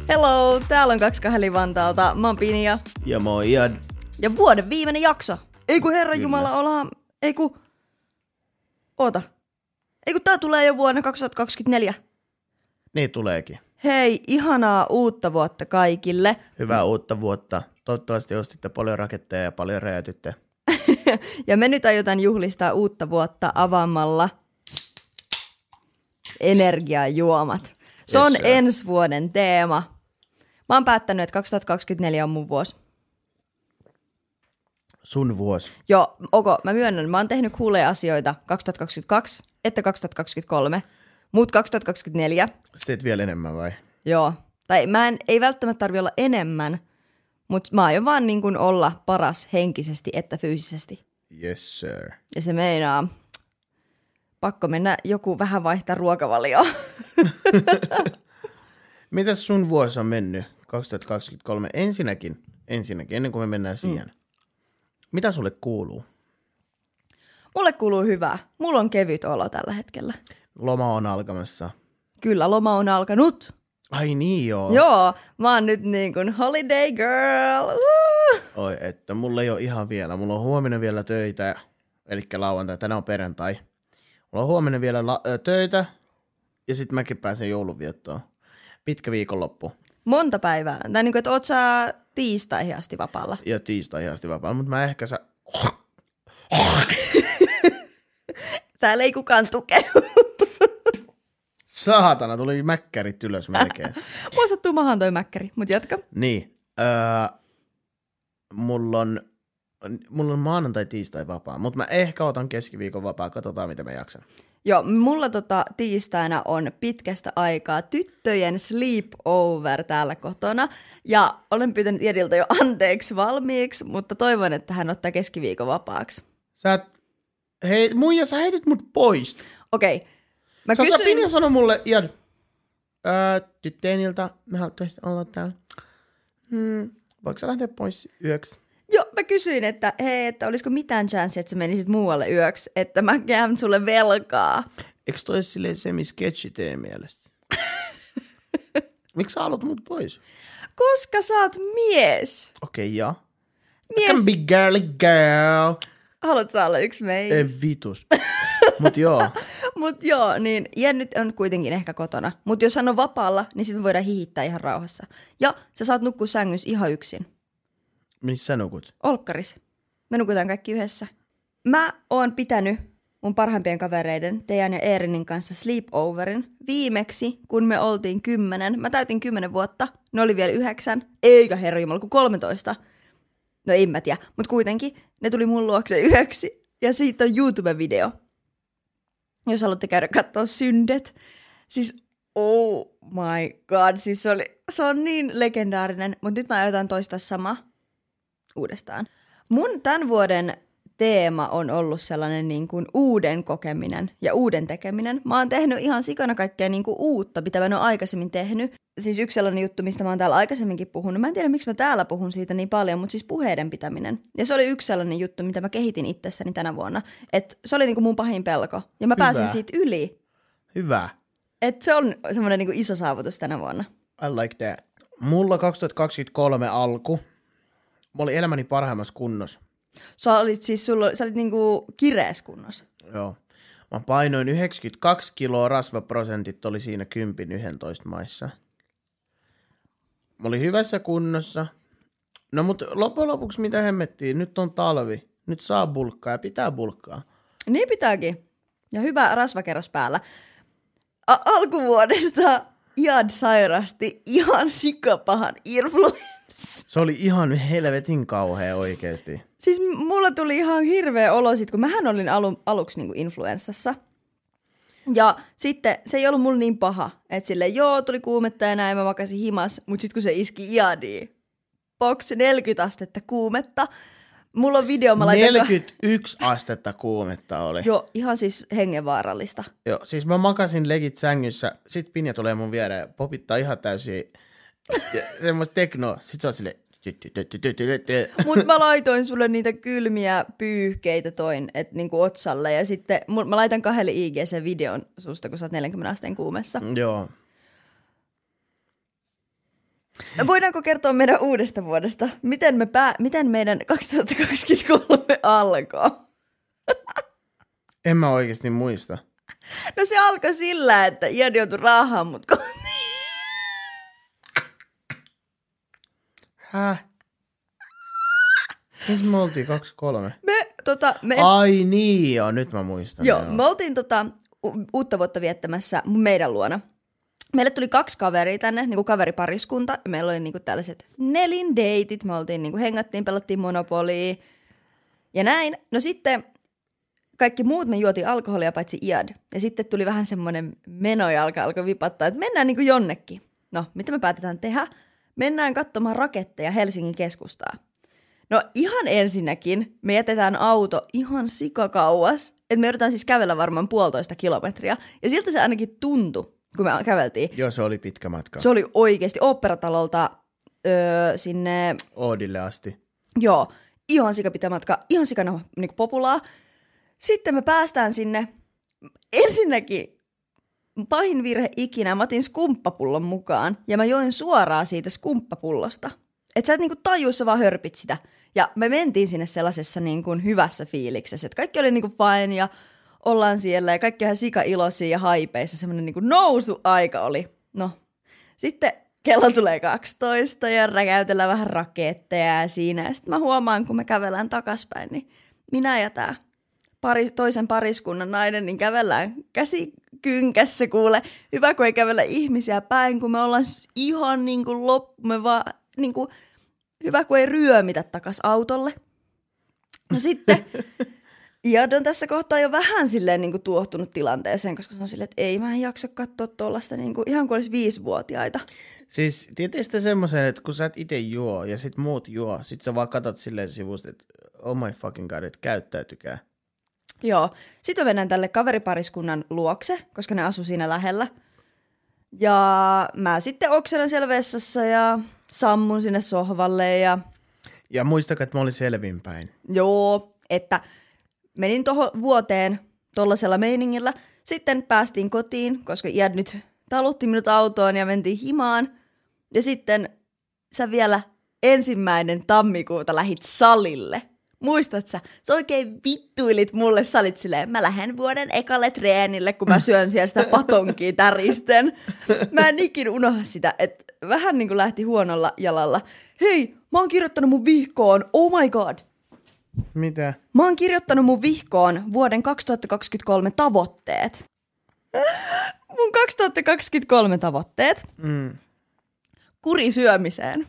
Hello, täällä on 22 Vantaalta. Mä oon Pinja. Ja moi Jad. Ja vuoden viimeinen jakso. Ei kun herranjumala ollaan... Ei kun... Oota. Ei kun tää tulee jo vuonna 2024. Niin tuleekin. Hei, ihanaa uutta vuotta kaikille. Hyvää uutta vuotta. Toivottavasti ostitte paljon raketteja ja paljon räjäytytte. Ja me nyt aiotaan juhlistaa uutta vuotta avaamalla energiajuomat. Se on ensi vuoden teema. Mä oon päättänyt, että 2024 on mun vuosi. Sun vuosi. Joo, mä myönnän, mä oon tehnyt cooleja asioita 2022 että 2023, mut 2024. Sä teet vielä enemmän vai? Joo, tai ei välttämättä tarvi olla enemmän, mutta mä aion vaan niin kuin olla paras henkisesti että fyysisesti. Yes sir. Ja se meinaa, pakko mennä joku vähän vaihtaa ruokavalioa. Mitäs sun vuosi on mennyt 2023? Ensinnäkin, ennen kuin me mennään siihen. Mitä sulle kuuluu? Mulle kuuluu hyvää. Mulla on kevyt olo tällä hetkellä. Loma on alkamassa. Kyllä, loma on alkanut. Ai niin joo. Joo, mä oon nyt niin kuin holiday girl. Oi, että mulla ei ole ihan vielä. Mulla on huomenna vielä töitä, eli lauantai, tänään on perjantai. Mulla on huomenna vielä töitä, ja sitten mäkin pääsen joulunviettoon. Pitkä viikonloppu. Monta päivää. Tai niin kuin, että oot sä tiistaihin asti vapaalla? Ja tiistaihin asti vapaalla, mutta mä ehkä Täällä ei kukaan tukea. Saatana, tuli mäkkärit ylös melkein. Mua sattuu mahaan toi mäkkäri, mut jatka. Niin. Mulla on maanantai, tiistai vapaa, mutta mä ehkä otan keskiviikon vapaa, katsotaan mitä mä jaksan. Joo, mulla tiistaina on pitkästä aikaa tyttöjen sleepover täällä kotona. Ja olen pyytänyt Jediltä jo anteeksi valmiiksi, mutta toivon, että hän ottaa keskiviikon vapaaksi. Muija, sä heitit mut pois. Okei. Pinja sanoi mulle, Jad, tyttöjen ilta, me haluttaisiin olla täällä. Voiko sä lähteä pois yöksi? Joo, mä kysyin, että hei, että olisiko mitään chance, että sä menisit muualle yöksi, että mä käyn sulle velkaa. Eikö toi silleen semi-sketchi tee mielestä? Miksi sä haluat mut pois? Koska sä oot mies. Okei, ja. Mies. I can be girly girl. Haluat sä olla yksi meistä? Ei vitus. Mut joo. Mut joo, niin Jen nyt on kuitenkin ehkä kotona. Mut jos hän on vapaalla, niin sitten voidaan hihittää ihan rauhassa. Ja sä saat nukkua sängyssä ihan yksin. Missä nukut? Olkkaris. Me nukutaan kaikki yhdessä. Mä oon pitänyt mun parhaimpien kavereiden, Tejan ja Eerinin kanssa sleepoverin viimeksi, kun me oltiin 10. Mä täytin 10 vuotta. Ne oli vielä 9. Eikä herranjumala, kuin 13. No en mä tiedä, mutta kuitenkin ne tuli mun luokse yöksi. Ja siitä on YouTube-video. Jos haluatte käydä katsoa syndet. Siis oh my god, siis se on niin legendaarinen. Mutta nyt mä aiotaan toistaa sama uudestaan. Mun tämän vuoden teema on ollut sellainen niin kuin uuden kokeminen ja uuden tekeminen. Mä oon tehnyt ihan sikana kaikkea niin kuin uutta, mitä mä en ole aikaisemmin tehnyt. Siis yksi sellainen juttu, mistä mä oon täällä aikaisemminkin puhunut. Mä en tiedä, miksi mä täällä puhun siitä niin paljon, mutta siis puheiden pitäminen. Ja se oli yksi sellainen juttu, mitä mä kehitin itsessäni tänä vuonna. Että se oli niin kuin mun pahin pelko. Ja mä pääsin siitä yli. Hyvä. Että se on semmoinen niin kuin iso saavutus tänä vuonna. I like that. Mulla 2023 alku. Mä olin elämäni parhaimmassa kunnossa. Sä olit niinku kireessä kunnossa. Joo. Mä painoin 92 kiloa, rasvaprosentit oli siinä 10-11 maissa. Mä olin hyvässä kunnossa. No mut loppujen lopuksi mitä hemmettiin, nyt on talvi. Nyt saa bulkkaa ja pitää bulkkaa. Niin pitääkin. Ja hyvä rasvakerros päällä. Alkuvuodesta Jad sairasti ihan sikapahan influenssan. Se oli ihan helvetin kauhea oikeesti. Siis mulla tuli ihan hirveä olo sit, kun mähän olin aluksi niinku influenssassa. Ja sitten se ei ollut mulla niin paha, että silleen joo, tuli kuumetta ja näin, mä makasin himas, mutta sitten kun se iski Iadiin, box 40 astetta kuumetta, mulla on video, mä laitan... 41 astetta kuumetta oli. Joo, ihan siis hengenvaarallista. Joo, siis mä makasin legit sängyssä, sit Pinja tulee mun viereen, popittaa ihan täysin semmoista teknoa, sit se on silleen... Mutta mä laitoin sulle niitä kylmiä pyyhkeitä niinku otsalle ja sitten mä laitan 2 IG sen videon susta, kun sä oot 40 asteen kuumessa. Joo. Voidaanko kertoa meidän uudesta vuodesta? Miten meidän 2023 alkoi? En mä oikeasti muista. No se alkoi sillä, että Ian joutui raahaan mut kotiin. Häh? Missä me oltiin 23? Me Ai niin joo, nyt mä muistan. Joo, me oltiin uutta vuotta viettämässä meidän luona. Meille tuli 2 kaveria tänne, niinku kaveripariskunta. Meillä oli niinku tällaiset nelindeitit. Me oltiin niinku hengattiin, pelattiin Monopolia ja näin. No sitten kaikki muut me juotiin alkoholia paitsi Iad. Ja sitten tuli vähän semmoinen menojalka alkoi vipattaa, että mennään niinku jonnekin. No, mitä me päätetään tehdä? Mennään katsomaan raketteja Helsingin keskustaa. No ihan ensinnäkin me jätetään auto ihan sikakauas. Että me yritetään siis kävellä varmaan 1,5 kilometriä. Ja siltä se ainakin tuntui, kun me käveltiin. Joo, se oli pitkä matka. Se oli oikeasti Oopperatalolta sinne... Oodille asti. Joo, ihan sikapitkä matka, ihan sikana niin populaa. Sitten me päästään sinne. Ensinnäkin pahin virhe ikinä, mä otin skumppapullon mukaan. Ja mä join suoraan siitä skumppapullosta. Että sä et niinku tajuissa vaan hörpit sitä. Ja me mentiin sinne sellaisessa niinku hyvässä fiiliksessä. Että kaikki oli niinku fine ja ollaan siellä ja kaikki ihan sika-iloisia ja haipeissa. Semmoinen niinku nousuaika oli. No, sitten kello tulee 12 ja räkäytellään vähän raketteja ja siinä. Ja sitten mä huomaan, kun me kävellään takaspäin, niin minä ja tää toisen pariskunnan nainen, niin kävellään käsi kynkässä kuule. Hyvä, kun ei kävellä ihmisiä päin, kun me ollaan ihan niinku me vaan niinku, hyvä, kun ei ryömitä takas autolle. No sitten Iad on tässä kohtaa jo vähän silleen niinku tuohtunut tilanteeseen, koska se on silleen, että ei mä en jaksa katsoa tuollaista niinku, ihan kuin olisi 5-vuotiaita. Siis tietysti semmoisen, että kun sä et itse juo ja sit muut juo, sit sä vaan katot silleen sivusta, että oh my fucking god, että käyttäytykää. Joo. Sitten me mennään tälle kaveripariskunnan luokse, koska ne asu siinä lähellä. Ja mä sitten okselen siellä vessassa ja sammun sinne sohvalle ja... Ja muistakaa, että mä olin selvinpäin. Joo, että menin tuohon vuoteen tollasella meiningillä. Sitten päästiin kotiin, koska Iad nyt talutti minut autoon ja mentiin himaan. Ja sitten sä vielä 1. tammikuuta lähit salille. Muistat sä? Sä oikein vittuilit mulle, sä olit silleen, mä lähden vuoden ekalle treenille, kun mä syön siellä sitä patonkia täristen. Mä en ikin unohda sitä, että vähän niin kuin lähti huonolla jalalla. Hei, mä oon kirjoittanut mun vihkoon, oh my god. Mitä? Mä oon kirjoittanut mun vihkoon vuoden 2023 tavoitteet. Mun 2023 tavoitteet. Kuri syömiseen.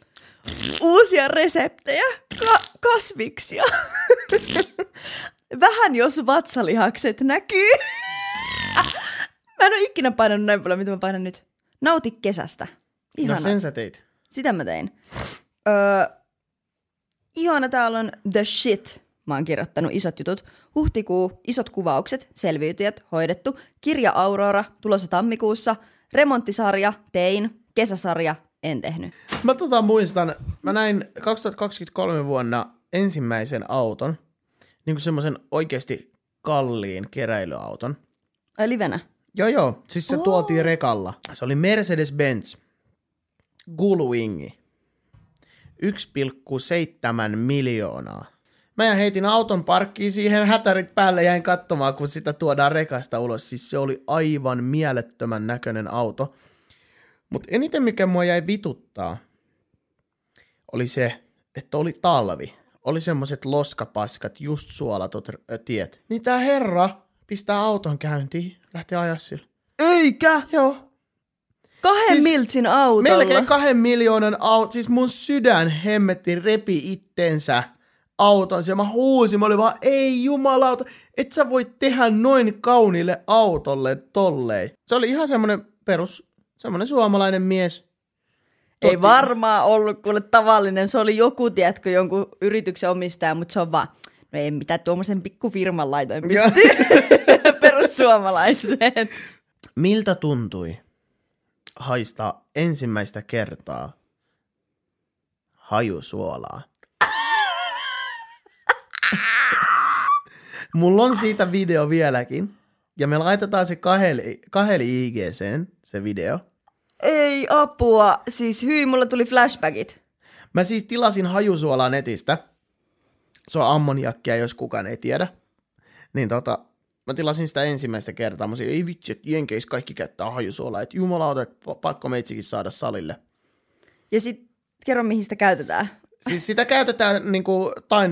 Uusia reseptejä, kasviksia. Vähän jos vatsalihakset näkyy. Mä en ole ikinä painanut näin paljon, mitä mä painan nyt. Nauti kesästä. Ihana. No sen sä teit. Sitä mä tein. Ihana, täällä on the shit. Mä oon kirjoittanut isot jutut. Huhtikuu, isot kuvaukset, selviytyjät, hoidettu. Kirja Aurora, tulossa tammikuussa. Remonttisarja, tein. Kesäsarja, en tehnyt. Mä muistan, mä näin 2023 vuonna ensimmäisen auton, niin kuin semmoisen oikeasti kalliin keräilyauton. Ai livenä? Joo, siis se tuotiin rekalla. Se oli Mercedes-Benz Gullwingi. 1,7 miljoonaa. Mä heitin auton parkkiin siihen, hätärit päälle, jäin katsomaan, kun sitä tuodaan rekasta ulos. Siis se oli aivan mielettömän näköinen auto. Mutta eniten mikä mua jäi vituttaa, oli se, että oli talvi. Oli semmoset loskapaskat, just suolatut tiet. Niin tää herra pistää auton käyntiin, lähtee ajaa sillä. Eikä! Joo. 2 miltsin autolla. Melkein 2 miljoonan auto. Siis mun sydän hemmetti repi itteensä auton. Ja mä huusin, mä olin vaan, ei jumalauta, et sä voi tehdä noin kauniille autolle tolleen. Se oli ihan semmonen semmonen suomalainen mies. Ei varmaan ollut kuule tavallinen. Se oli joku, tiedätkö, jonkun yrityksen omistaja, mutta se on vaan, no ei mitään, tuommoisen pikkufirman laitoin pystyy. Perussuomalaiset. Miltä tuntui haistaa ensimmäistä kertaa hajusuolaa? Mulla on siitä video vieläkin. Ja me laitetaan se kahdelle IGC:n, se video. Ei apua. Siis mulla tuli flashbackit. Mä siis tilasin hajusuolaa netistä. Se on ammoniakkia, jos kukaan ei tiedä. Niin mä tilasin sitä ensimmäistä kertaa. Mä sanoin, ei vitsi, että Jenkeissä kaikki käyttää hajusuolaa. Että jumalauta, että pakko meitsikin saada salille. Ja sit kerro, mihin sitä käytetään. Siis sitä käytetään niinku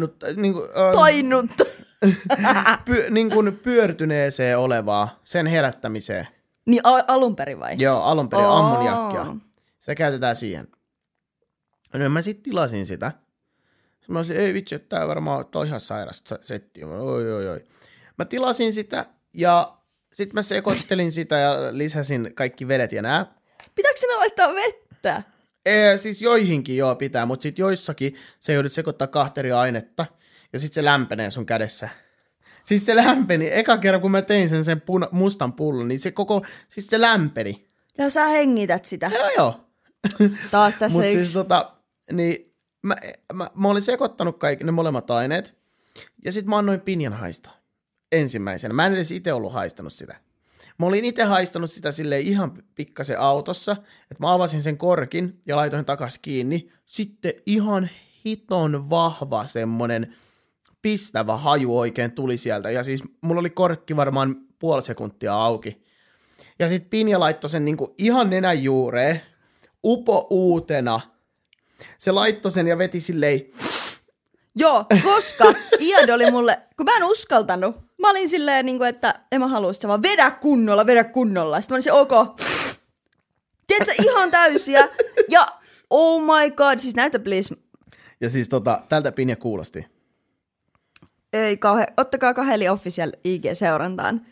pyörtyneeseen olevaa, sen herättämiseen. Niin alun perin vai? Joo, alun perin ammoniakkia. Se käytetään siihen. No mä sitten tilasin sitä. Mä olisin, ei vitsi, että tää varmaan on ihan sairasta settiä. Oi. Mä tilasin sitä ja sitten mä sekoittelin sitä ja lisäsin kaikki vedet ja nää. Pitääkö sinä laittaa vettä? Siis joihinkin joo pitää, mutta sitten joissakin se joudut sekoittaa 2 eri ainetta ja sitten se lämpenee sun kädessä. Siis se lämpeni. Eka kerran kun mä tein sen mustan pullon, niin siis se lämpeni. Ja sä hengität sitä. Joo. Taas tässä Mutta yksi. siis niin mä olin sekoittanut kaikki ne molemmat aineet ja sitten mä annoin pinjan haistaa ensimmäisenä. Mä en edes itse ollut haistanut sitä. Mä olin itse haistanut sitä silleen ihan pikkasen autossa, että mä avasin sen korkin ja laitoin takas kiinni. Sitten ihan hiton vahva semmonen pistävä haju oikein tuli sieltä. Ja siis mulla oli korkki varmaan puoli sekuntia auki. Ja sit Pinja laittoi sen niinku ihan nenän juureen, upo uutena. Se laittoi sen ja veti silleen. Joo, koska Iad oli mulle, kun mä en uskaltanut. Mä olin silleen, niin kuin, että en mä halua sitä, vaan vedä kunnolla. Sitten mä olin se, ok. Tiedätkö, ihan täysiä. Ja oh my god, siis näytä please. Ja siis tältä Pinja kuulosti. Ei kauhean, ottakaa Kaheli Official IG-seurantaan.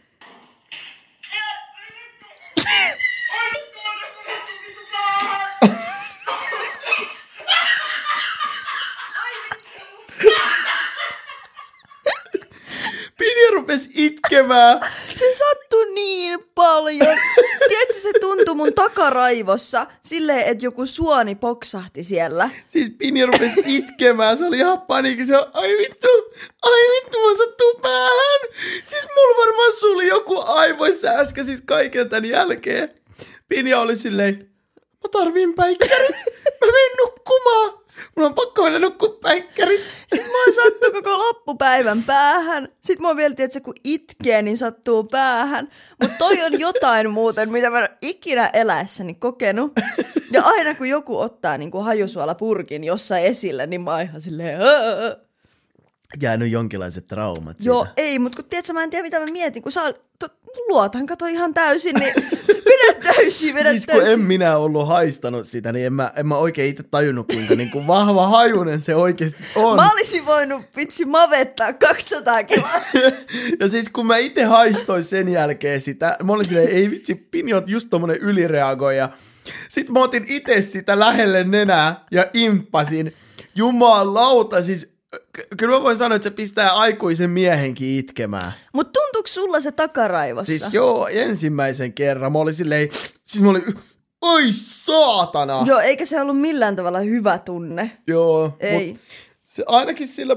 Pinja rupesi itkemään. Se sattui niin paljon. Tiedätkö, se tuntui mun takaraivossa silleen, että joku suoni poksahti siellä. Siis Pinja rupesi itkemään. Se oli ihan paniikissa. Ai vittu, mä sattuu päähän. Siis mulla varmaan suli joku aivoissa äsken siis kaiken tämän jälkeen. Pinja oli silleen, mä tarviin päikkärit. Mä menen nukkumaan. Mulla on pakko mennä nukkua päikkärit. Siis mä oon sattu koko loppupäivän päähän. Sitten mä oon vielä, että kun itkee, niin sattuu päähän. Mutta toi on jotain muuten, mitä mä en ole ikinä eläessäni kokenut. Ja aina kun joku ottaa niin kuin hajusuolapurkin jossain esille, niin mä oon ihan silleen. Jäänyt jonkinlaiset traumat siitä. Joo, ei, mutta kun tiedätkö, mä en tiedä mitä mä mietin. Kun luotan, kato ihan täysin, niin vedä täysin. Siis kun en minä ollut haistanut sitä, niin en mä oikein itse tajunnut, kuinka niin kuin vahva hajunen se oikeasti on. Mä olisin voinut mavettaa 200 kiloa. Ja siis kun mä itse haistoin sen jälkeen sitä, mä olin silleen, ei vitsi, Pinja on just tommonen ylireagoija. Sitten mä otin itse sitä lähelle nenää ja imppasin. Jumalauta, siis kyllä mä voin sanoa, että se pistää aikuisen miehenkin itkemään. Mut tuntuuko sulla se takaraivossa? Siis joo, ensimmäisen kerran mä olin silleen, oi saatana! Joo, eikä se ollut millään tavalla hyvä tunne. Joo. Ei. Ainakin sillä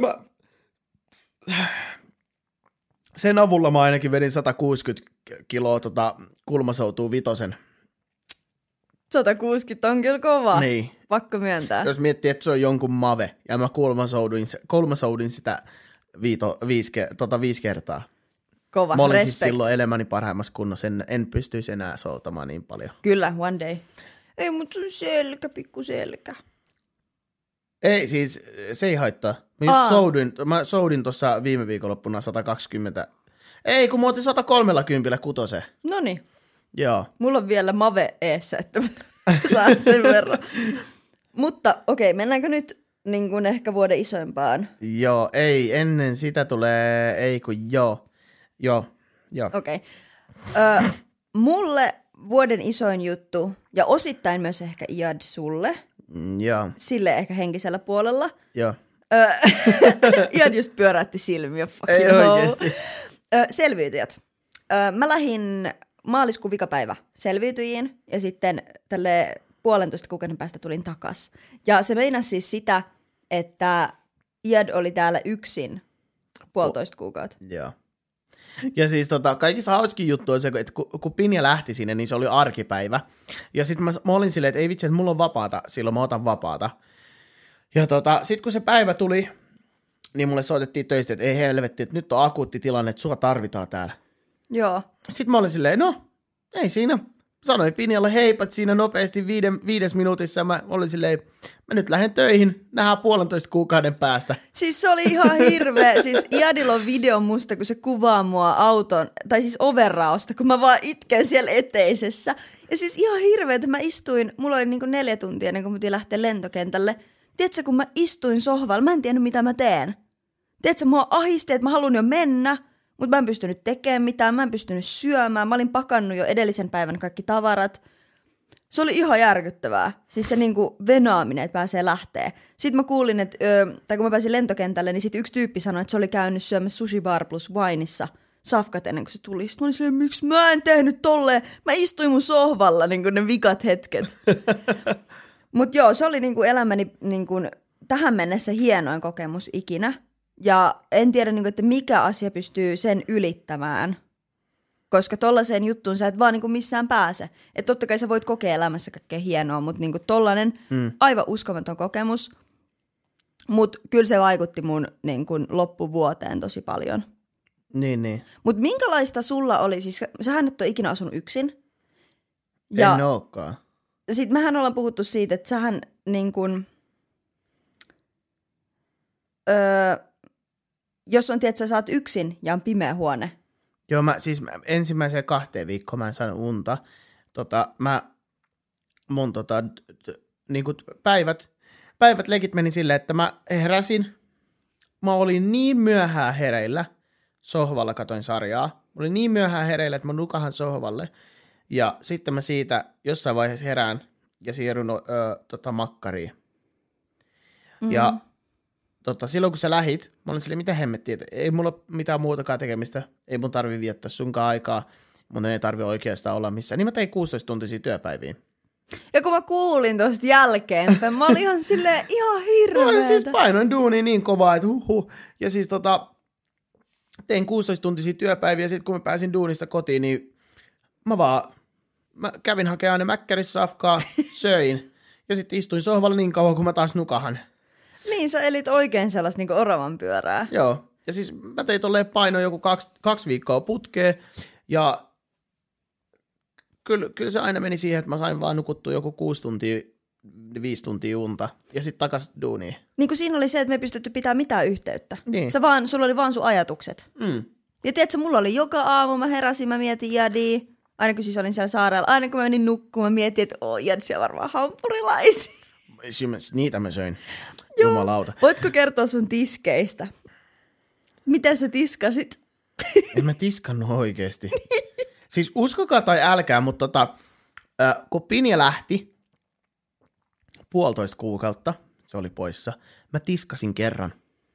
sen avulla mä ainakin vedin 160 kiloa kulmasoutuu vitosen. 160 on kyllä kova. Niin. Pakko myöntää. Jos miettii, että se on jonkun mave, ja mä kulmasoudin sitä 5 kertaa. Kova, mä olin respect. siis silloin elämäni parhaimmassa kunnossa, en pystyisi enää soutamaan niin paljon. Kyllä, one day. Ei, mutta sun selkä, pikku selkä. Ei, siis se ei haittaa. Mä soudin tuossa viime viikonloppuna 120. Ei, kun mä otin 130 kutoseen. Noniin. Joo. Mulla on vielä mave eessä, että mä saan sen verran. Mutta okei, mennäänkö nyt niin kuin ehkä vuoden isoimpaan? Joo, ei, ennen sitä tulee, ei kun joo. Okei. Mulle vuoden isoin juttu, ja osittain myös ehkä Iad sulle, Joo. sille ehkä henkisellä puolella. Joo. Iad just pyöräytti silmiä. Ei oikeesti. Selviytyjät. Mä lähdin maaliskuun vikapäivä selviytyjiin ja sitten tälle 1,5 kuukauden päästä tulin takas. Ja se meinasi siis sitä, että Iad oli täällä yksin 1,5 kuukautta. Joo. Ja siis kaikissa hauskin juttu on se, että kun Pinja lähti sinne, niin se oli arkipäivä. Ja sitten mä olin silleen, että ei vitsi, että mulla on vapaata, silloin mä otan vapaata. Ja sitten kun se päivä tuli, niin mulle soitettiin töistä, että ei helvetti, että nyt on akuutti tilanne, että sua tarvitaan täällä. Joo. Sitten mä olin silleen, no, ei siinä. Sanoin Pinjalle heipat siinä nopeasti 5 minuutissa. Mä olin silleen, mä nyt lähden töihin, nähdään 1,5 kuukauden päästä. Siis se oli ihan hirveä. Siis Iadilla on video musta, kun se kuvaa mua auton, tai siis overraosta, kun mä vaan itken siellä eteisessä. Ja siis ihan hirveä, että mä istuin, mulla oli niinku 4 tuntia ennen kuin mä piti lähteä lentokentälle. Tiedätkö, kun mä istuin sohvalla, mä en tiennyt mitä mä teen. Tiedätkö, mua ahisti, että mä haluan jo mennä, mutta mä en pystynyt tekemään mitään, mä en pystynyt syömään. Mä olin pakannut jo edellisen päivän kaikki tavarat. Se oli ihan järkyttävää. Siis se niinku venaaminen, että pääsee lähteä. Sitten mä kuulin, että, tai kun mä pääsin lentokentälle, niin sitten yksi tyyppi sanoi, että se oli käynyt syömässä Sushi Bar plus Wineissa safkat ennen kuin se tuli. Sitten mä olin silleen, miksi mä en tehnyt tolleen? Mä istuin mun sohvalla niin kuin ne vikat hetket. Mutta joo, se oli niinku elämäni niinku tähän mennessä hienoin kokemus ikinä. Ja en tiedä, niinku, että mikä asia pystyy sen ylittämään. Koska tollaiseen juttuun sä et vaan niinku missään pääse. Että totta kai sä voit kokea elämässä kaikkea hienoa, mutta niinku tollainen aivan uskomaton kokemus. Mutta kyllä se vaikutti mun niinku loppuvuoteen tosi paljon. Niin. Mutta minkälaista sulla oli? Siis sähän et ole ikinä asunut yksin. En olekaan. Sitten mehän ollaan puhuttu siitä, että sähän niin kuin, jos on, tiedät, sä saat yksin ja on pimeä huone. Joo, siis ensimmäiseen 2 viikkoon mä en saanut unta. Mun niinku päivät legit meni silleen, että mä heräsin. Mä olin niin myöhään hereillä, sohvalla katoin sarjaa. Mä olin niin myöhään hereillä, että mä nukahan sohvalle. Ja sitten mä siitä jossain vaiheessa herään ja siirryn makkariin. Mm-hmm. Ja silloin kun sä lähit, mä olin silleen, mitä hemmettiä, että ei mulla ole mitään muutakaan tekemistä, ei mun tarvi viettää sunkaan aikaa, mun ei tarvi oikeastaan olla missään. Niin mä tein 16-tuntisia työpäiviä. Ja kun mä kuulin tosta jälkeen, mä olin ihan silleen ihan hirveetä. Mä siis painoin duunia niin kovaa, että Ja siis tein 16-tuntisia työpäiviä ja sitten kun mä pääsin duunista kotiin, niin mä kävin hakemaan aina mäkkärissä safkaa, söin ja sitten istuin sohvalla niin kauan, kun mä taas nukahan. Niin, sä elit oikein sellaista niinku oravan pyörää. Joo, ja siis mä tein tolleen painoin joku 2 viikkoa putkeen ja kyllä se aina meni siihen, että mä sain vaan nukuttua joku 6 tuntia, 5 tuntia unta ja sitten takas duuniin. Niin kuin siinä oli se, että me ei pystytty pitämään mitään yhteyttä. Niin. Sulla oli vaan sun ajatukset. Ja tiedätkö, mulla oli joka aamu, mä heräsin, mä mietin Jadia. Aina kun siis olin siellä saarella, aina kun mä menin nukkumaan, mä mietin, että Jad, siellä varmaan hampurilaisia. Niitä mä söin. Joo. Jumalauta. Voitko kertoa sun tiskeistä? Miten sä tiskasit? En mä tiskannut oikeesti. Siis uskokaa tai älkää, mutta kun Pinja lähti 1,5 kuukautta, se oli poissa, mä tiskasin kerran.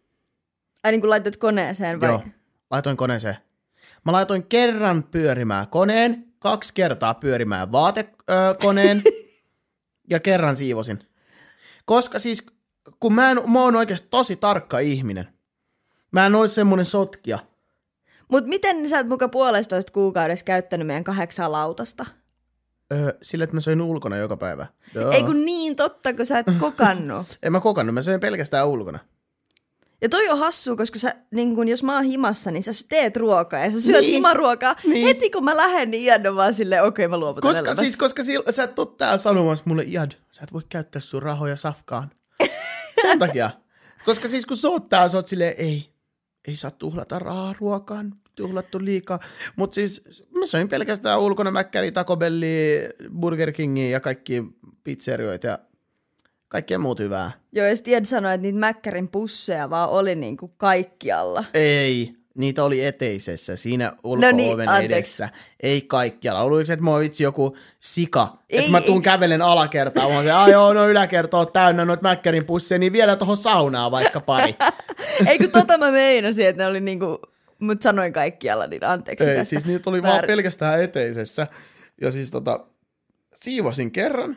Ai niin kuin laitoit koneeseen vai? Joo, laitoin koneeseen. Mä laitoin kerran pyörimään koneen, 2 kertaa pyörimään vaatekoneen ja kerran siivosin. Koska siis, kun mä oon oikeasti tosi tarkka ihminen. Mä en ole semmonen sotkija. Mut miten sä et muka 1,5 kuukaudessa käyttänyt meidän 8 lautasta? Sillä, että mä söin ulkona joka päivä. Joo. Ei kun niin totta, kun sä et kokannut. En mä kokannut, mä söin pelkästään ulkona. Ja toi on hassua, koska sä, niin kun jos mä oon himassa, niin sä teet ruokaa ja sä syöt himaruokaa. Niin. Heti kun mä lähden, niin Iad on vaan silleen, okei, mä luovutan elämästä. Koska sä et ole täällä sanomassa mulle, Iad, sä et voi käyttää sun rahoja safkaan. Sen takia. Koska siis kun sä oot täällä, sä oot silleen, ei saa tuhlata rahaa ruokaan, tuhlattu liikaa. Mutta siis mä söin pelkästään ulkona mäkkäriä, Taco Bellia, Burger Kingia ja kaikki pizzerioita ja kaikkea muut hyvää. Joo, ja sitten Iad sanoi, että niitä mäkkärin pusseja vaan oli niinku kaikkialla. Ei, niitä oli eteisessä, siinä ulko-oven edessä. Ei kaikkialla. Oliko että mä oon itse joku sika, että mä tuun kävelen alakertaan, mä oon se, joo, no yläkerta on täynnä noita mäkkärin pusseja, niin vielä tohon saunaan vaikka pari. Ei kun mä meinasin, että ne oli niinku, mut sanoin kaikkialla, niin anteeksi ei, tästä. siis niitä oli vaan pelkästään eteisessä. Ja siis siivosin kerran.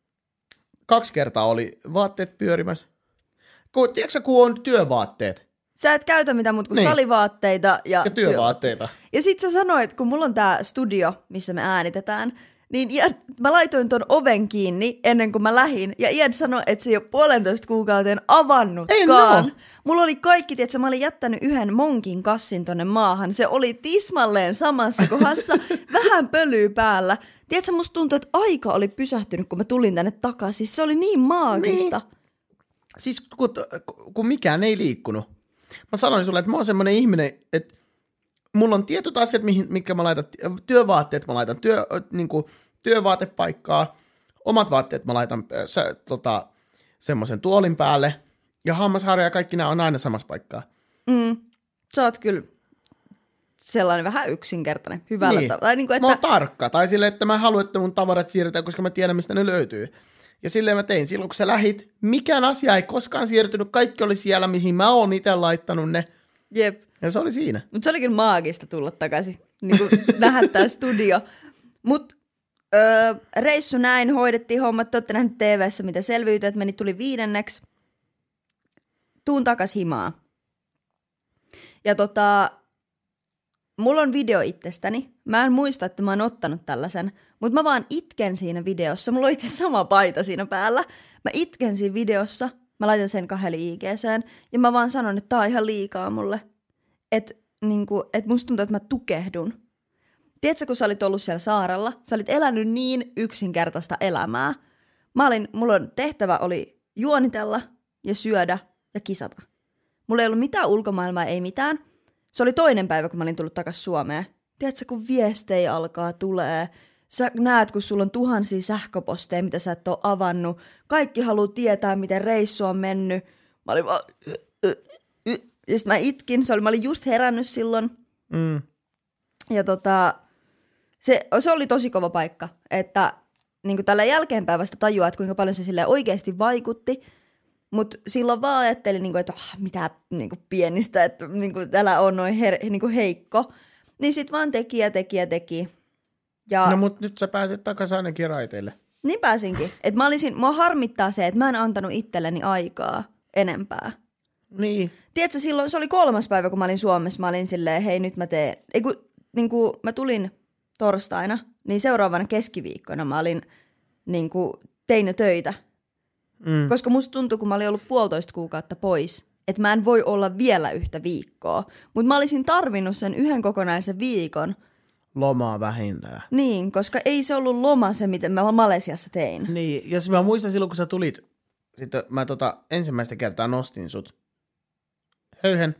2 kertaa oli vaatteet pyörimässä. Tiedätkö kun on työvaatteet? Sä et käytä mitään muuta kuin Niin. salivaatteita ja työvaatteita. Ja sit sä sanoit, kun mulla on tää studio, missä me äänitetään, niin mä laitoin ton oven kiinni ennen kuin mä lähin. Ja Ian sanoi, että se ei ole 1,5 kuukauteen avannutkaan. Ei, no. Mulla oli kaikki, tietsä, mä olin jättänyt yhden monkin kassin tonne maahan. Se oli tismalleen samassa kohdassa, vähän pölyä päällä. Tiedätkö, musta tuntui, että aika oli pysähtynyt, kun mä tulin tänne takaisin. Se oli niin maagista. Niin. Siis kun mikään ei liikkunut. Mä sanoin sulle, että mä oon semmonen ihminen, että mulla on tietyt asiat, mitkä mä laitan, työvaatteet mä laitan työvaatepaikkaa, omat vaatteet mä laitan semmoisen tuolin päälle, ja hammasharja ja kaikki nämä on aina samassa paikkaa. Sä oot kyllä sellainen vähän yksinkertainen, hyvällä Niin. tavalla. Niin kuin, että... Mä oon tarkka, tai silleen, että mä haluan, että mun tavarat siirretään, koska mä tiedän, mistä ne löytyy. Ja silleen mä tein, silloin kun sä lähit, mikään asia ei koskaan siirtynyt, kaikki oli siellä, mihin mä oon itse laittanut ne. Jep. Ja se oli siinä. Mutta se oli kyllä maagista tulla takaisin, niin kuin nähdä tää studio. Mutta reissu näin, hoidettiin hommat, te olette nähneet TV:ssä, mitä selviytyy, että tuli 5. Tuun takas himaa. Ja mulla on video itsestäni. Mä en muista, että mä oon ottanut tällaisen, mutta mä vaan itken siinä videossa. Mulla on itse sama paita siinä päällä. Mä itken siinä videossa. Mä laitan sen 2 IG:seen ja mä vaan sanon, että tää on ihan liikaa mulle. Että musta tuntuu, että mä tukehdun. Tiedätkö, kun sä olit ollut siellä saarella, sä olit elänyt niin yksinkertaista elämää. Mulla tehtävä oli juonitella ja syödä ja kisata. Mulla ei ollut mitään ulkomaailmaa, ei mitään. Se oli 2. päivä, kun mä olin tullut takaisin Suomeen. Tiedätkö, kun viestejä alkaa tulee. Sä näet, kun sulla on tuhansia sähköposteja, mitä sä et ole avannut. Kaikki haluaa tietää, miten reissu on mennyt. Mä olin vaan... Ja sit mä itkin. Mä olin just herännyt silloin. Ja se oli tosi kova paikka. Että niin tällä jälkeenpäin vasta tajuaa, että kuinka paljon se silleen oikeasti vaikutti. Mutta silloin vaan ajattelin, että mitä pienistä, että täällä on noin heikko. Niin sit vaan teki. Ja No mut nyt sä pääset takaisin ainakin raiteille. niin pääsinkin. Että mua harmittaa se, että mä en antanut itselleni aikaa enempää. Niin. Tiedätkö, silloin se oli 3. päivä, kun mä olin Suomessa. Mä olin silleen, hei nyt mä teen. Mä tulin torstaina, niin seuraavana keskiviikkona mä olin tein jo töitä. Koska musta tuntui, kun mä olin ollut 1,5 kuukautta pois, että mä en voi olla vielä yhtä viikkoa. Mutta mä olisin tarvinnut sen 1 kokonaisen viikon. Lomaa vähintään. Niin, koska ei se ollut loma se, mitä mä Malesiassa tein. Niin, ja mä muistan silloin, kun sä tulit, sitten mä ensimmäistä kertaa nostin sut. Höyhen.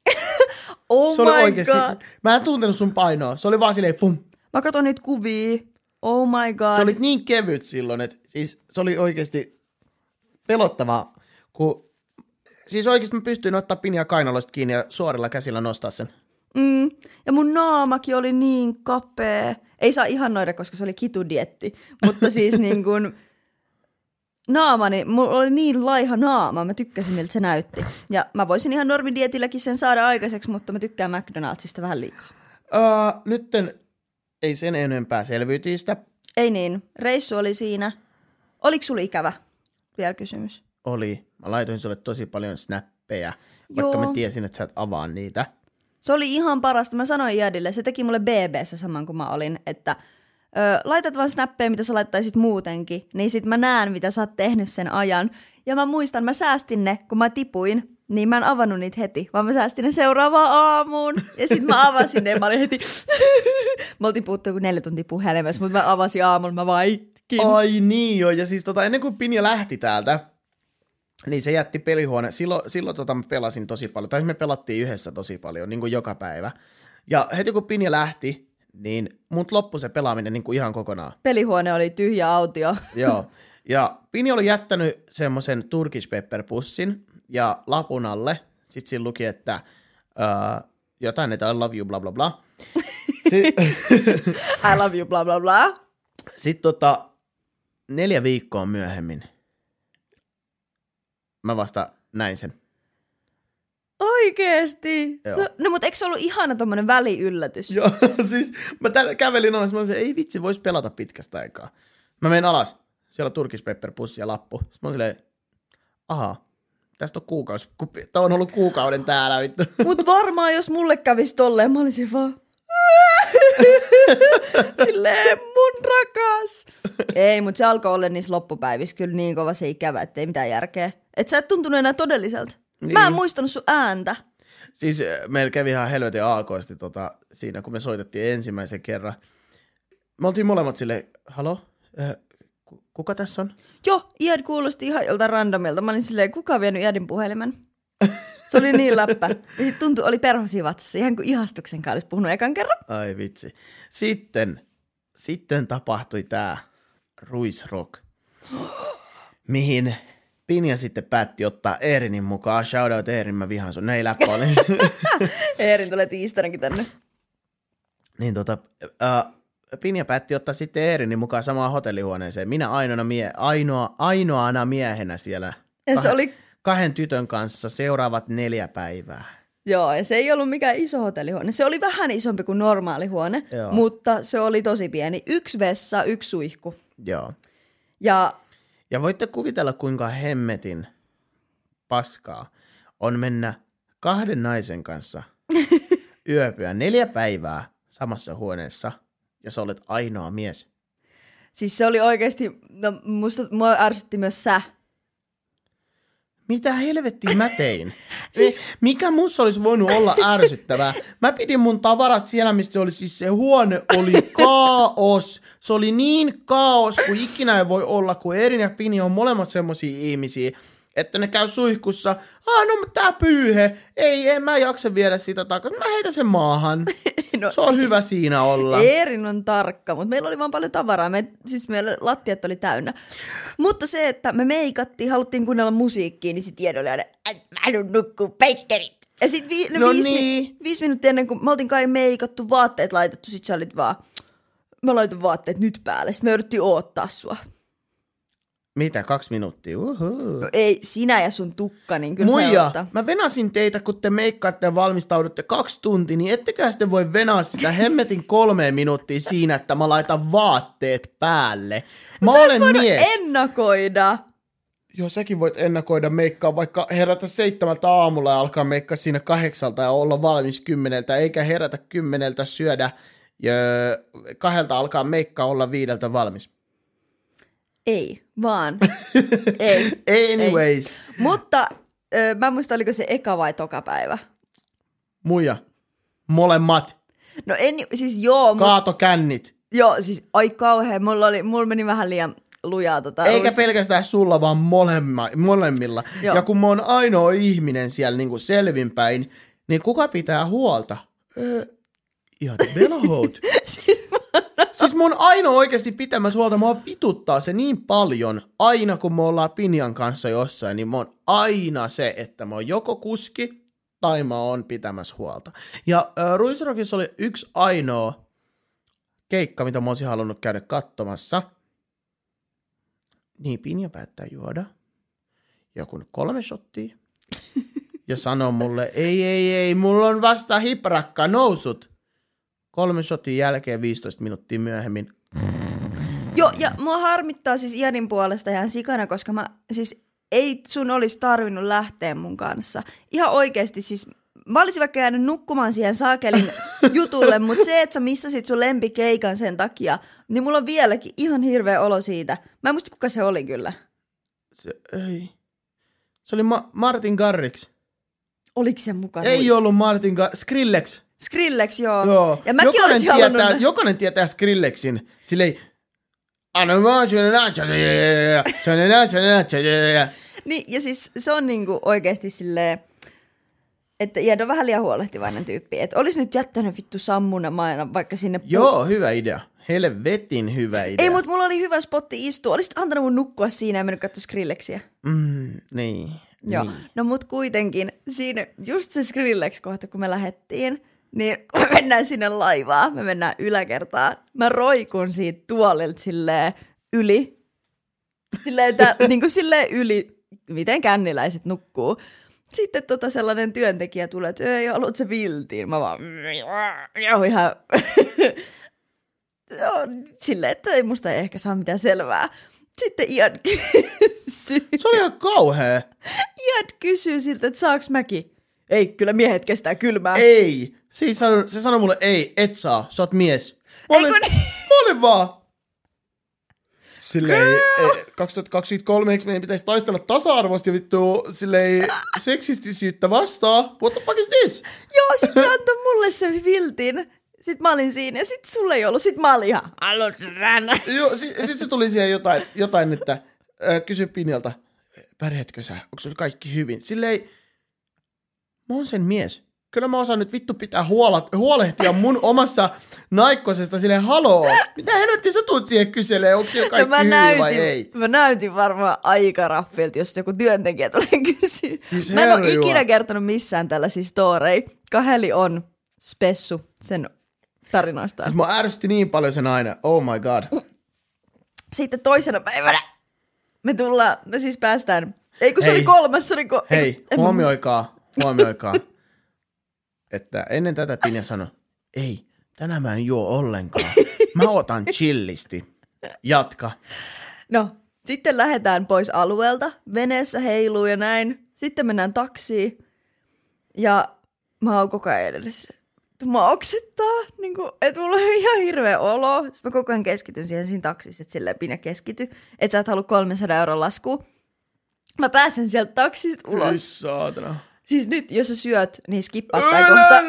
Oh Se oli my oikeesti. god. Mä en tuntenut sun painoa. Se oli vaan silleen fum. Mä katson niitä kuvia. Oh my god. Se oli niin kevyt silloin, että siis se oli oikeesti pelottavaa, kun siis oikeesti mä pystyin ottaa Pinja kainaloista kiinni ja suorilla käsillä nostaa sen. Ja mun naamakin oli niin kapea. Ei saa ihannoida, koska se oli kitudietti. Mutta siis niin kuin naamani, mulla oli niin laiha naama. Mä tykkäsin, miltä se näytti. Ja mä voisin ihan normidietilläkin sen saada aikaiseksi, mutta mä tykkään McDonaldsista vähän liikaa. Nytten ei sen enempää selviytyistä. Ei niin. Reissu oli siinä. Oliko sulla ikävä? Vielä kysymys. Oli. Mä laitoin sulle tosi paljon snappeja, vaikka Joo. mä tiesin, että sä et avaa niitä. Se oli ihan parasta. Mä sanoin Iadille, se teki mulle BB:ssä saman kuin mä olin, että laitat vaan snappeja, mitä sä laittaisit muutenkin, niin sit mä näen, mitä sä oot tehnyt sen ajan. Ja mä muistan, mä säästin ne, kun mä tipuin, niin mä en avannut niitä heti, vaan mä säästin ne seuraavaan aamuun. Ja sit mä avasin ne ja mä olin heti, mä oltiin puhuttu joku 4 tuntia puhelimessa, mutta mä avasin aamulla, mä vaan itkin. Ai niin joo, ja siis ennen kuin Pinja lähti täältä, niin se jätti pelihuone. Silloin mä pelasin tosi paljon, tai me pelattiin yhdessä tosi paljon, niin kuin joka päivä. Ja heti kun Pinja lähti, niin mut loppui se pelaaminen niin kuin ihan kokonaan. Pelihuone oli tyhjä autio. Joo, ja Pinja oli jättänyt semmoisen Turkish Pepper-pussin, ja lapun alle, sit siinä luki, että jotain, että I love you, bla bla bla. I love you, bla bla bla. Sitten 4 viikkoa myöhemmin mä vasta näin sen. Oikeesti? Joo. No mutta eikö se ollut ihana tommonen väliyllätys? Joo, siis mä kävelin alas, mä olin, ei vitsi, vois pelata pitkästä aikaa. Mä menen alas, siellä on Turkish Pepper pussi ja lappu. Sitten mä olin silleen, ahaa, Tästä on kuukausi. Tämä on ollut kuukauden täällä, vittu. Mut varmaan jos mulle kävisi tolleen, mä olisin vaan... Silleen mun rakas. Ei, mutta se alkoi olla niissä loppupäivissä kyllä niin kova se ikävä, ettei mitään järkeä. Et sä et tuntunut enää todelliselta. Niin. Mä en muistanut sun ääntä. Siis meillä kävi ihan helvetin aakoisesti siinä, kun me soitettiin ensimmäisen kerran. Me oltiin molemmat silleen, halo, kuka tässä on? Joo, Iad kuulosti ihan joltain randomilta. Mä olin silleen, kuka on vienyt Iadin puhelimen? Se oli niin läppä. Ja sit tuntui, oli perhosia vatsassa, ihan kuin ihastuksen kanssa olisi puhunut ekan kerran. Ai vitsi. Sitten tapahtui tää Ruisrock, mihin Pinja sitten päätti ottaa Eerinin mukaan. Shoutout Eerin, mä vihaan sun. Ei läppä oli. Eerin tulee tiistainakin tänne. Niin Pinja päätti ottaa sitten Eerinin mukaan samaan hotellihuoneeseen. Minä ainoana miehenä siellä. Ja se oli... 2 tytön kanssa seuraavat 4 päivää. Joo, ja se ei ollut mikään iso hotellihuone. Se oli vähän isompi kuin normaali huone, Joo. mutta se oli tosi pieni. 1 vessa, 1 suihku. Joo. Ja voitte kuvitella, kuinka hemmetin paskaa on mennä 2 naisen kanssa yöpyä 4 päivää samassa huoneessa, ja sä olet ainoa mies. Siis se oli oikeasti, no mua ärsytti myös sä. Mitä helvettiä mä tein? Siis... Mikä musta olisi voinut olla ärsyttävää? Mä pidin mun tavarat siellä, mistä se oli, siis se huone oli kaos. Se oli niin kaos, kuin ikinä ei voi olla, kun Erin ja Pini on molemmat semmosia ihmisiä, että ne käy suihkussa. No tää pyyhe. Ei, mä jaksa viedä sitä takaisin. Mä heitän sen maahan. No, se on hyvä siinä olla. Erin on tarkka, mutta meillä oli vaan paljon tavaraa. Meillä lattiat oli täynnä. Mutta se, että me meikattiin, haluttiin kuunnella musiikkia, niin sit Ied oli aina, mä haluan nukkua peitterit. Ja sit 5 minuuttia ennen kuin me oltiin kai meikattu, vaatteet laitettu, sit sä olit vaan, mä laitan vaatteet nyt päälle. Sit me jouduttiin odottaa sua. Mitä, 2 minuuttia? No ei, sinä ja sun tukka, niin kyllä Muija, se ottaa. mä venasin teitä, kun te meikkaatte ja valmistaudutte 2 tuntia, niin ettekä sitten voi venaa sitä hemmetin 3 minuuttia siinä, että mä laitan vaatteet päälle. Mä olen mies. Ennakoida. Joo, säkin voit ennakoida meikkaa, vaikka herätä 7 aamulla ja alkaa meikkaa siinä 8 ja olla valmis 10, eikä herätä 10, syödä ja 2 alkaa meikkaa olla 5 valmis. Ei, vaan. Ei. Anyways. Ei. Mutta mä en muista, oliko se eka vai toka päivä. Muija, molemmat. No siis joo. Kaatokännit. Joo, siis ai kauhean. Mulla meni vähän liian lujaa Eikä pelkästään sulla, vaan molemmilla. Joo. Ja kun mä oon ainoa ihminen siellä niin kuin selvinpäin, niin kuka pitää huolta? Ihan velhout. Siis mä oon ainoa oikeasti pitämässä huolta, mua vituttaa se niin paljon, aina kun me ollaan Pinjan kanssa jossain, niin mä oon aina se, että mä oon joko kuski tai mä oon pitämässä huolta. Ja Ruisrockissa oli yksi ainoa keikka, mitä mä olisin halunnut käydä katsomassa. Niin Pinja päättää juoda joku 3 shottia ja sanoo mulle, ei, mulla on vasta hiprakka nousut. 3 shotin jälkeen 15 minuuttia myöhemmin. Joo, ja mua harmittaa siis Iadin puolesta ihan sikana, koska ei sun olisi tarvinnut lähteä mun kanssa. Ihan oikeasti siis, mä olisin vaikka jäänyt nukkumaan siihen saakelin jutulle, mutta se, että sä missasit sun lempikeikan sen takia, niin mulla on vieläkin ihan hirveä olo siitä. Mä en muista, kuka se oli kyllä. Se oli Martin Garrix. Oliko se mukaan? Ei ollut Martin Skrillex. Skrillex, joo. Ja mäkin olisin halunnut... Jokainen tietää Skrillexin. Silleen... Niin, ja siis se on niinku oikeesti silleen, että Iad on vähän liian huolehtivainen tyyppi. Että olisi nyt jättänyt vittu sammunamaina vaikka sinne... Joo, hyvä idea. Helvetin hyvä idea. Ei, mutta mulla oli hyvä spotti istua. Olisit antanut mun nukkua siinä ja mennyt katsoa Skrillexia. Niin. Joo, no mut kuitenkin siinä just se Skrillex-kohta, kun me lähdettiin, niin kun me mennään sinne laivaan, me mennään yläkertaan, mä roikun siitä tuolilta silleen yli, niin silleen yli, miten känniläiset nukkuu. Sitten sellainen työntekijä tulee, että ei, haluat se viltiin? Mä vaan, joo ihan, silleen, että ei musta ehkä saa mitään selvää. Sitten Ian kysyy. Se oli ihan kauhea. Ian kysyy siltä, että saaks mäkin? Ei, kyllä miehet kestää kylmää. Ei. Se sanoi mulle, ei, et saa, sä oot mies. Mä olin vaan. Silleen, 2023, eikö meidän pitäisi taistella tasa-arvosta ja vittu silleen seksistisyyttä vastaan? What the fuck is this? Joo, sit se antoi mulle sen viltin. Sit mä olin siinä ja sit sulle ei ollut. Sit mä olin ihan, Joo, sit se tuli siihen jotain että kysy Pinjalta, pärjätkö sä? Onko se kaikki hyvin? Silleen, mä oon sen mies. Kyllä mä osaan nyt vittu pitää huolehtia mun omasta naikkosesta silleen, haloo, mitä helvetti sä tuut siihen kyselee, onko siellä kaikki hyvin vai ei? Mä näytin varmaan aika raffilta, jos joku työntekijä tulee kysyä. Mä en ole ikinä kertonut missään tällaisia storeja. Kaheli on spessu sen tarinoistaan. Mä ärsytti niin paljon sen aina, oh my god. Sitten toisena päivänä me siis päästään, ei kun se oli kolmas, se oli Hei, huomioikaa. Että ennen tätä Pinja sanoi, ei, tänään mä en juo ollenkaan. Mä otan chillisti. Jatka. No, sitten lähdetään pois alueelta. Veneessä heiluu ja näin. Sitten mennään taksiin. Ja mä oon koko ajan edessä. Mä oksettaa, niin kun, että mulla on ihan hirveä olo. Mä koko ajan keskityn siihen siinä taksissa, että silleen Pinja keskity. Että sä et halua 300 € laskua. Mä pääsen sieltä taksista ulos. Ei saatana. Siis nyt, jos sä syöt, niin skippaat tai kohta.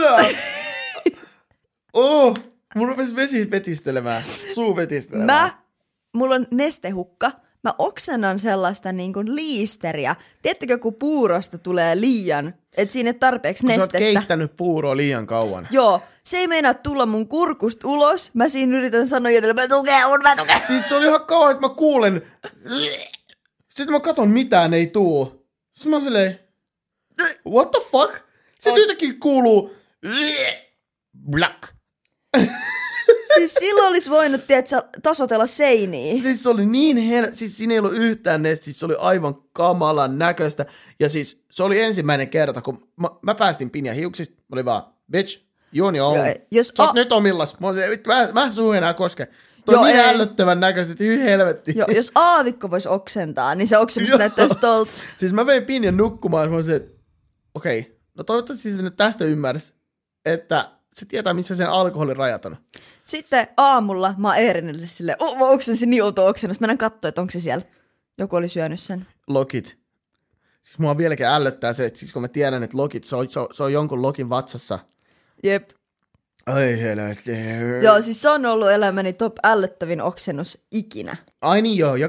Mulla rupesi vesi vetistelemään, suu vetistelemään. Mulla on nestehukka. Mä oksennan sellaista niin kuin liisteriä. Tiedättekö, kun puurosta tulee liian, että siinä ei tarpeeksi nestettä. Sä oot keittänyt puuroa liian kauan. Joo, se ei meinaa tulla mun kurkusta ulos. Mä siinä yritän sanoa edelleen, mä tukeen. Siis se oli ihan kauan, että mä kuulen. Sitten mä katon, mitään ei tuu. Sitten mä oon silleen, what the fuck? Sitten yhtäkkiä kuuluu black. Siis silloin olisi voinut, tiedätkö, tasotella seiniä. Siis se oli siis siinä ei ollut yhtään neste, siis se oli aivan kamalan näköistä. Ja siis se oli ensimmäinen kerta, kun mä päästin Pinja hiuksista, mä olin vaan, bitch, you on your own. Sä oot nyt omillas. Mä suhun enää koske. Toi on niin ällöttävän näköistä, että hyvin helvetti. Joo, jos aavikko voisi oksentaa, niin se oksennus näyttäisi tolt. Siis mä vein Pinjan nukkumaan, ja mä olisin, että okei, no toivottavasti se nyt tästä ymmärsi, että se tietää, missä sen alkoholin rajat on. Sitten aamulla mä oon Eerinille silleen, mä oksensin niin outoa oksennusta. Mennään katsoa, että onko se siellä. Joku oli syönyt sen. Lokit. Siis mua vieläkin ällöttää se, että siis kun mä tiedän, että lokit, se on jonkun lokin vatsassa. Jep. Ai helvetti. Joo, siis se on ollut elämäni top ällöttävin oksennus ikinä. Ai niin joo, ja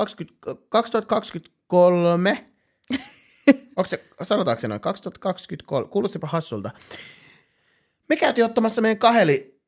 2023, sanotaanko se noin, 2023, kuulostipa hassulta. Me käytiin ottamassa meidän kaheli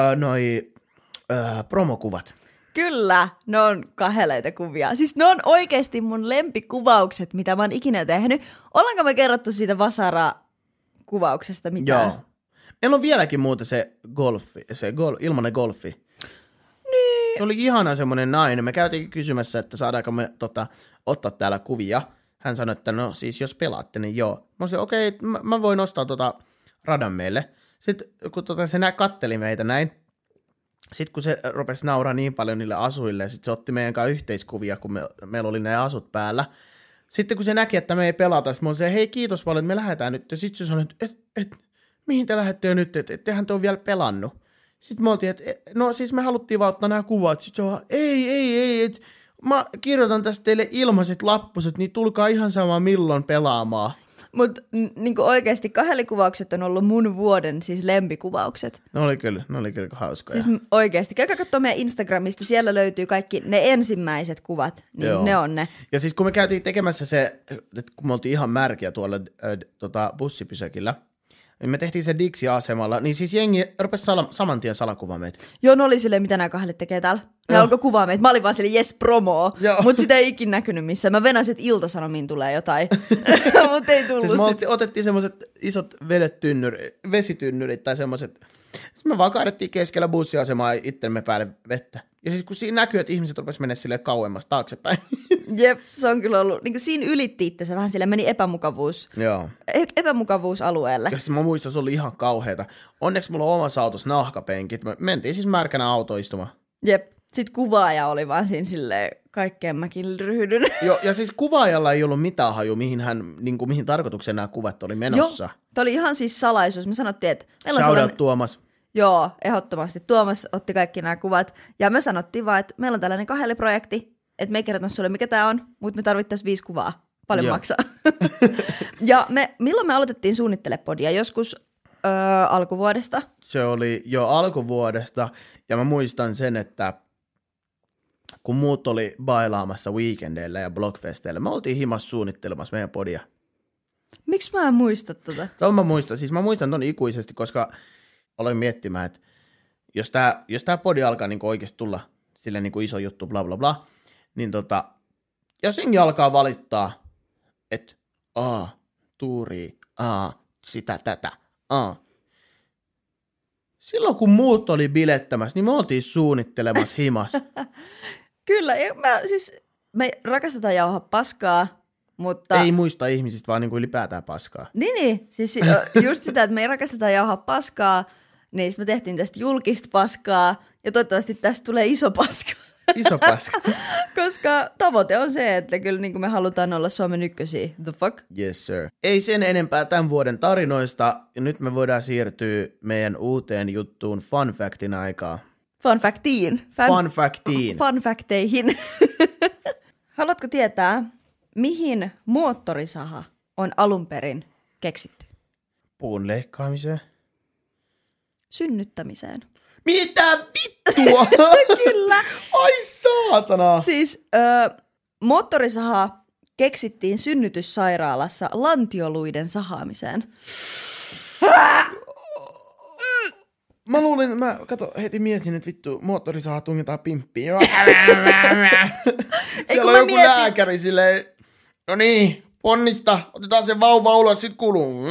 promokuvat. Kyllä, ne on kaheleita kuvia. Siis ne on oikeasti mun lempikuvaukset, mitä mä oon ikinä tehnyt. Ollaanko me kerrottu siitä Vasara-kuvauksesta mitään? Joo. Meillä on vieläkin muuten se ilmanen golfi. Niin. Se oli ihana semmoinen nainen. Me käytiin kysymässä, että saadaanko me ottaa täällä kuvia. Hän sanoi, että no siis jos pelaatte, niin joo. Mä sanoin, okei, mä voin ostaa radan meille. Sitten kun se katteli meitä näin, sitten kun se rupesi nauraa niin paljon niille asuille, sitten se otti meidän kanssa yhteiskuvia, kun meillä oli ne asut päällä. Sitten kun se näki, että me ei pelata, sitten mä sanoin, hei kiitos paljon, että me lähdetään nyt. Ja sitten se sanoi, että mihin te lähdette jo nyt, että ettehän te ole vielä pelannut. Sitten me oltiin, että no siis me haluttiin vaan ottaa nämä kuvat. Sitten se on, ei, että mä kirjoitan tästä teille ilmaiset lappuset, niin tulkaa ihan sama milloin pelaamaan. Mutta niinku oikeasti kahelikuvaukset on ollut mun vuoden siis lempikuvaukset. Ne oli kyllä hauskoja. Siis oikeasti, käykää katsoa meidän Instagramista, siellä löytyy kaikki ne ensimmäiset kuvat, niin joo. Ne on ne. Ja siis kun me käytiin tekemässä se, kun me oltiin ihan märkiä tuolla bussipysäkillä, niin me tehtiin se Dixie-asemalla, niin siis jengi rupesi saman tien salakuvaa meitä. Joo, ne oli silleen, mitä nämä kahdet tekee täällä. Ne alkoi kuvaa meitä. Mä olin vaan silleen, jes, promoo. Mutta sitä ei ikin näkynyt missään. Mä venasin, että Ilta-Sanomiin tulee jotain. Mutta ei tullut. Siis me otettiin semmoiset isot vesitynnyrit tai semmoiset. Siis me vaan kaadettiin keskellä bussiasemaa itsemme päälle vettä. Ja siis kun siinä näkyy, että ihmiset rupesivat mennä silleen kauemmas taaksepäin. Jep, se on kyllä ollut. Niin kuin siinä ylitti itse se vähän silleen, meni epämukavuusalueelle. Ja siis mä muistan, se oli ihan kauheata. Onneksi mulla on omassa autossa nahkapenkit. Me mentiin siis märkänä autoistumaan. Jep. Sitten kuvaaja oli vaan siinä silleen, kaikkeen mäkin ryhdyn. Joo, ja siis kuvaajalla ei ollut mitään haju, mihin tarkoitukseen nämä kuvat oli menossa. Joo, tämä oli ihan siis salaisuus. Me sanottiin, että meillä on Shout sellainen... out Tuomas. Joo, ehdottomasti. Tuomas otti kaikki nämä kuvat. Ja me sanottiin vaan, että meillä on tällainen kaheliprojekti, että me ei kerrota sulle, mikä tämä on, mutta me tarvittaisiin 5 kuvaa. Paljon maksaa. Ja milloin me aloitettiin suunnittelepodia? Joskus alkuvuodesta? Se oli jo alkuvuodesta, ja mä muistan sen, että kun muut oli bailaamassa weekendeillä ja blogfesteillä, me oltiin himas suunnittelemassa meidän podia. Miksi mä en muista tota? Mä muistan ton ikuisesti, koska aloin miettimään, että jos tää podi alkaa niinku oikeasti tulla sille niinku iso juttu, bla bla bla, niin jos jengi alkaa valittaa, että tuuri, sitä, tätä, silloin kun muut oli bilettämässä, niin me oltiin suunnittelemassa himas. Kyllä, me rakastetaan jauhaa paskaa, mutta... Ei muista ihmisistä, vaan niin kuin ylipäätään paskaa. Niin, siis just sitä, että me ei rakasteta jauhaa paskaa, niin me tehtiin tästä julkista paskaa, ja toivottavasti tästä tulee iso paska. Iso paska. Koska tavoite on se, että kyllä niin kuin me halutaan olla Suomen ykkösiä. The fuck? Yes, sir. Ei sen enempää tämän vuoden tarinoista, ja nyt me voidaan siirtyä meidän uuteen juttuun Fun Factin aikaa. Fun factiin. Fun facteihin. Haluatko tietää, mihin moottorisaha on alun perin keksitty? Puun leikkaamiseen. Synnyttämiseen. Mitä vittua? Kyllä. Ai saatana. Siis moottorisaha keksittiin synnytyssairaalassa lantioluiden sahaamiseen. Heti mietin, että vittu, moottorisaha tungetaan pimppiin. Siellä on joku lääkäri silleen, no niin, ponnista, otetaan se vauva ulos, sit kuluu.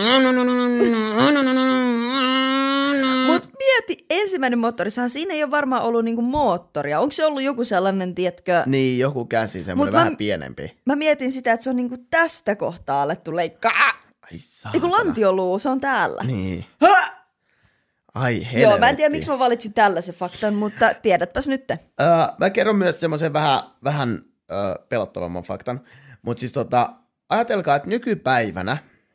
Mut mieti, ensimmäinen moottorisaha, siinä ei ole varmaan ollut niinku moottoria. Onko se ollut joku sellainen, tiedätkö? Niin, joku käsi, semmoinen vähän pienempi. Mä mietin sitä, että se on niinku tästä kohtaa alettu leikkaa. Ai saatana. Eiku lantioluu, se on täällä. Niin. Ai helvetti. Joo, mä en tiedä, miksi mä valitsin tällaisen faktan, mutta tiedätpäs nyt. Mä kerron myös semmoisen vähän pelottavamman faktan. Mutta siis ajatelkaa, että nykypäivänä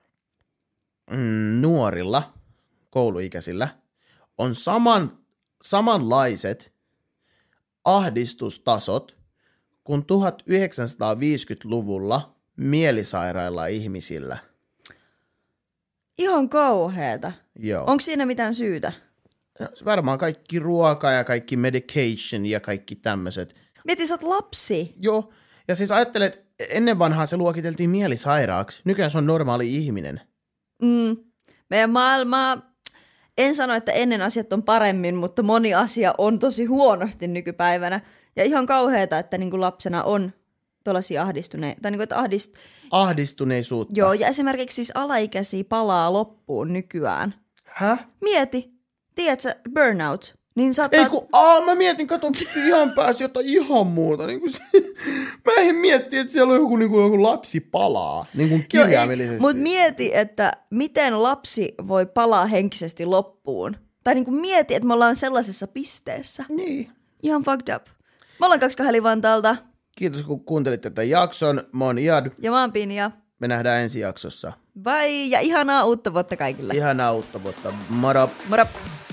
nuorilla, kouluikäisillä, on samanlaiset ahdistustasot kuin 1950-luvulla mielisairailla ihmisillä. Ihan kauheeta. Joo. Onko siinä mitään syytä? Varmaan kaikki ruoka ja kaikki medication ja kaikki tämmöiset. Mieti, sä oot lapsi. Joo, ja siis ajattelet, että ennen vanhaa se luokiteltiin mielisairaaksi. Nykyään se on normaali ihminen. Meidän maailmaa, en sano, että ennen asiat on paremmin, mutta moni asia on tosi huonosti nykypäivänä. Ja ihan kauheeta, että niin kuin lapsena on tuollaisia ahdistuneisuutta. Joo, ja esimerkiksi siis alaikäisiä palaa loppuun nykyään. Häh? Mieti, tiedätkö, burnout. Niin Ei kun, mä mietin, ihan pääsi jotain ihan muuta. Niin mä en miettiä, että siellä on joku lapsi palaa, niin kuin kirjaimellisesti. Mutta mieti, että miten lapsi voi palaa henkisesti loppuun. Tai niin kuin mieti, että me ollaan sellaisessa pisteessä. Niin. Ihan fucked up. Me ollaan 2 Vantaalta. Kiitos, kun kuuntelitte tämän jakson. Mä oon Iad. Ja mä oon Pinja. Me nähdään ensi jaksossa. Bye, ja ihanaa uutta vuotta kaikille. Ihanaa uutta vuotta. Moro. Moro.